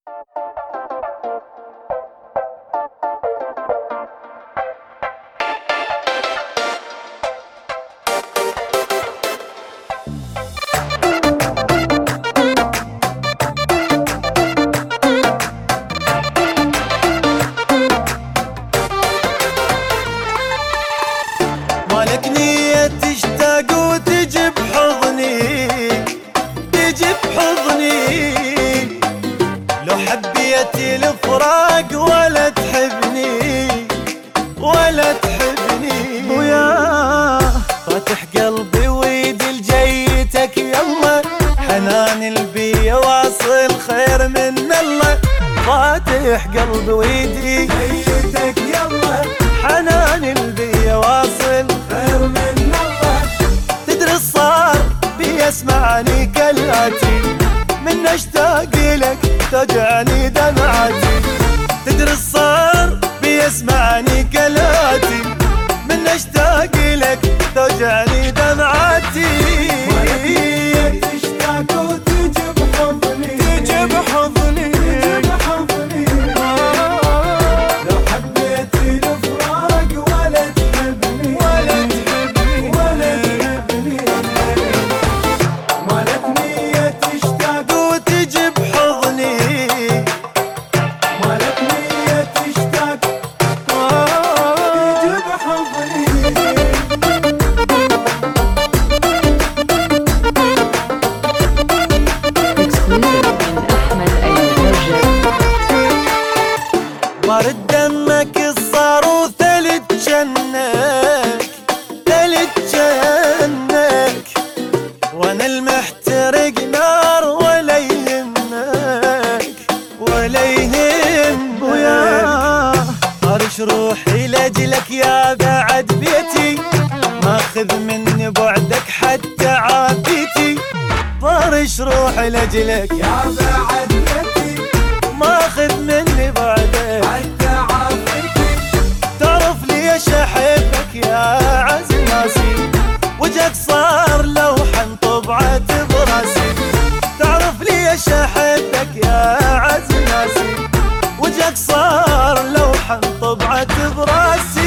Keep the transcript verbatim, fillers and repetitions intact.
مالك نية تشتاق وتجي بحضني، تجي بحضني، لو حبيت الفراق ولا تحبني، ولا تحبني ويا فاتح قلبي ويدي لجيتك يلا، حنان البي واصل خير من الله، فاتح قلبي ويدي لجيتك يلا، حنان البي واصل خير من الله. تدري الصار بيسمعني كلاتي، من اشتاق لك توجعني دمعتي، تدري الصار بيسمعني كلاتي، من اشتاق لك توجعني دمعتي. ولكن تشتاق وتجي بحضني، تجي بحضني، تجي بحضني، لو حبيت الفراق ولا تحبني، ولا تحبني، ولا تحبني. مالك نية تشتاق وتجي بحضني، مالك نية تشتاق وتجي بحضني. بارد دمك صار وثلج جنك، ثلج جنك، وانا المحترق نار ولا يهمك، ولا يهمك ويا طارش روحي لاجلك يا بعد بيتي، ماخذ مني بعدك حتى عافيتي، طارش روحي لاجلك يا بعد بيتي، ماخذ مني بعدك حتى عافيتي. تعرف ليش احبك يا عز ناسي، وجهك صار لوحا طبعت براسي، تعرف ليش احبك يا عز ناسي، وجهك صار لوحا طبعت براسي.